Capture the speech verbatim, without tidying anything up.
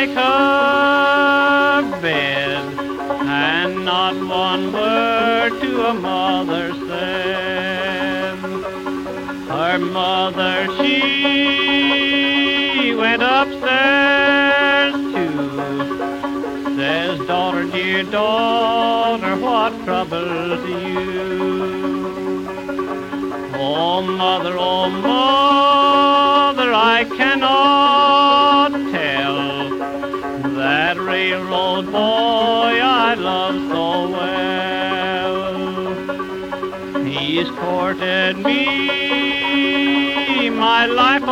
like a bed, and not one word to a mother said. Her mother, she went upstairs too. Says, daughter, dear daughter, what troubles you? Oh, mother, oh, mother, I cannot tell that railroad boy I love so well. He's courted me my life